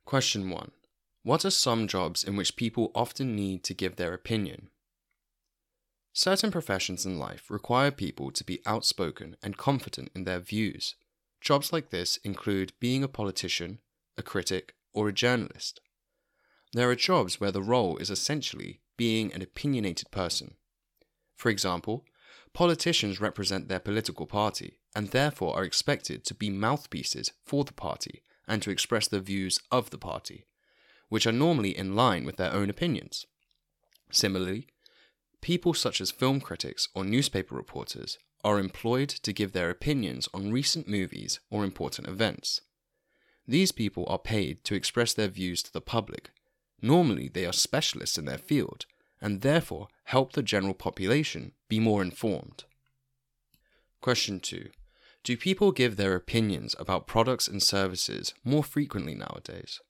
Question 1. What are some jobs in which people often need to give their opinion? Certain professions in life require people to be outspoken and confident in their views. Jobs like this include being a politician, a critic, or a journalist. There are jobs where the role is essentially being an opinionated person. For example, politicians represent their political party and therefore are expected to be mouthpieces for the party and to express the views of the party, which are normally in line with their own opinions. Similarly, people such as film critics or newspaper reporters are employed to give their opinions on recent movies or important events. These people are paid to express their views to the public. Normally, they are specialists in their field and therefore help the general population be more informed. Question 2. Do people give their opinions about products and services more frequently nowadays?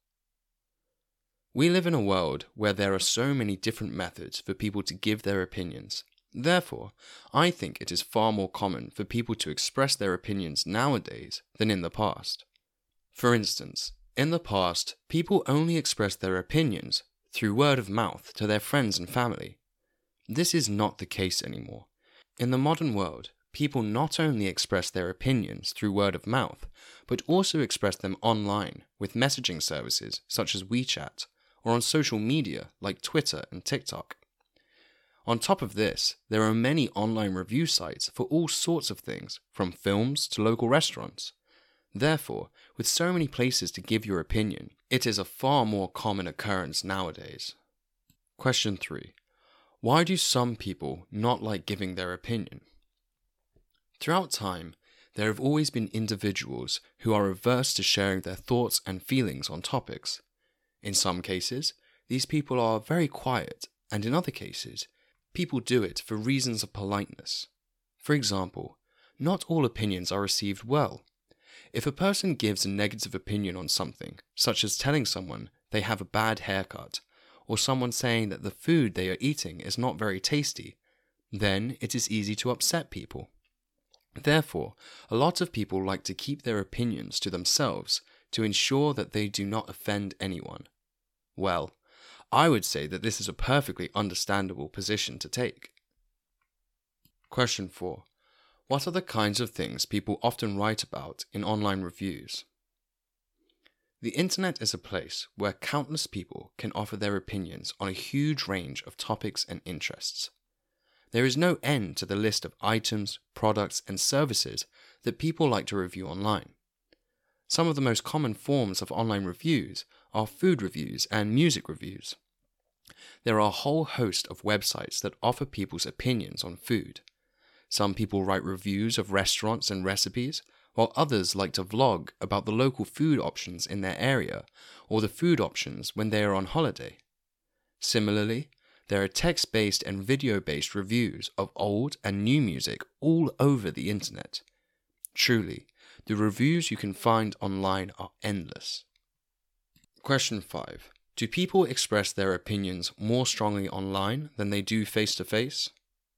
We live in a world where there are so many different methods for people to give their opinions. Therefore, I think it is far more common for people to express their opinions nowadays than in the past. For instance, in the past, people only expressed their opinions through word of mouth to their friends and family. This is not the case anymore. In the modern world, people not only express their opinions through word of mouth, but also express them online with messaging services such as WeChat, or on social media like Twitter and TikTok. On top of this, there are many online review sites for all sorts of things, from films to local restaurants. Therefore, with so many places to give your opinion, it is a far more common occurrence nowadays. Question 3. Why do some people not like giving their opinion? Throughout time, there have always been individuals who are averse to sharing their thoughts and feelings on topics. In some cases, these people are very quiet, and in other cases, people do it for reasons of politeness. For example, not all opinions are received well. If a person gives a negative opinion on something, such as telling someone they have a bad haircut, or someone saying that the food they are eating is not very tasty, then it is easy to upset people. Therefore, a lot of people like to keep their opinions to themselves to ensure that they do not offend anyone. Well, I would say that this is a perfectly understandable position to take. Question 4. What are the kinds of things people often write about in online reviews? The internet is a place where countless people can offer their opinions on a huge range of topics and interests. There is no end to the list of items, products, and services that people like to review online. Some of the most common forms of online reviews are food reviews and music reviews. There are a whole host of websites that offer people's opinions on food. Some people write reviews of restaurants and recipes, while others like to vlog about the local food options in their area or the food options when they are on holiday. Similarly, there are text-based and video-based reviews of old and new music all over the internet. Truly, the reviews you can find online are endless. Question 5. Do people express their opinions more strongly online than they do face-to-face?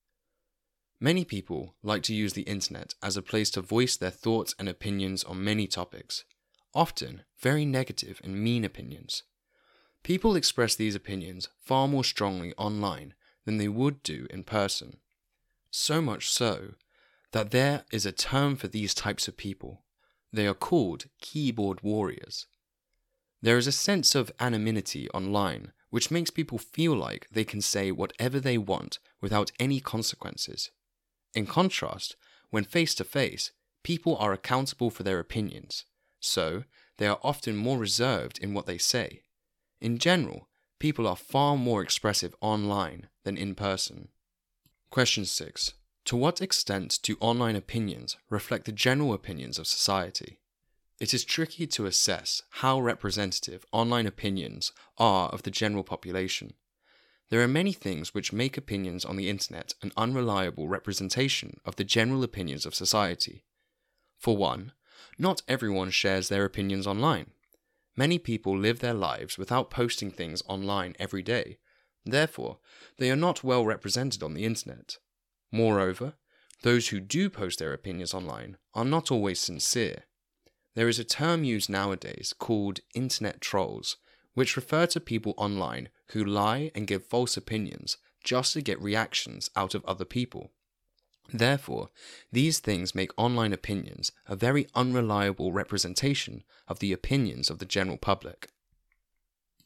Many people like to use the internet as a place to voice their thoughts and opinions on many topics, often very negative and mean opinions. People express these opinions far more strongly online than they would do in person. So much so that there is a term for these types of people. They are called keyboard warriors. There is a sense of anonymity online which makes people feel like they can say whatever they want without any consequences. In contrast, when face-to-face, people are accountable for their opinions, so they are often more reserved in what they say. In general, people are far more expressive online than in person. Question 6. To what extent do online opinions reflect the general opinions of society? It is tricky to assess how representative online opinions are of the general population. There are many things which make opinions on the internet an unreliable representation of the general opinions of society. For one, not everyone shares their opinions online. Many people live their lives without posting things online every day. Therefore, they are not well represented on the internet. Moreover, those who do post their opinions online are not always sincere. There is a term used nowadays called internet trolls, which refer to people online who lie and give false opinions just to get reactions out of other people. Therefore, these things make online opinions a very unreliable representation of the opinions of the general public.